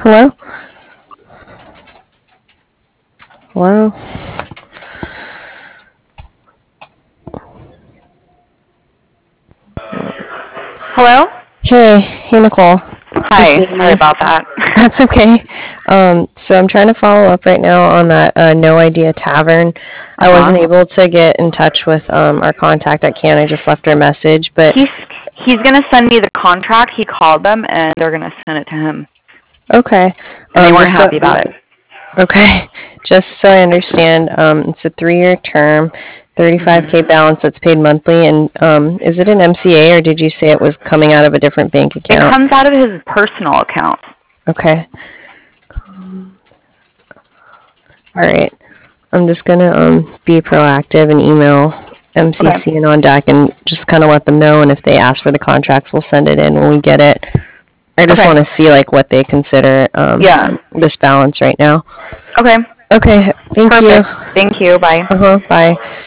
Hello? Hello? Hello? Hey, Nicole. Hi, sorry about that. That's okay. So I'm trying to follow up right now on that No Idea Tavern. I wasn't able to get in touch with our contact at Can. I just left her a message, but He's going to send me the contract. He called them, and they're going to send it to him. okay. And they weren't happy about it. Okay. Just so I understand, it's a 3-year term, $35K balance that's paid monthly, and is it an MCA, or did you say it was coming out of a different bank It account? comes out of his personal account. Okay. All right. I'm just gonna be proactive and email MCC and on deck and just kind of let them know. And if they ask for the contracts, we'll send it in when we get it. I just want to see like what they consider this balance right now. Okay. Okay. Thank you. Thank you. Bye. Bye.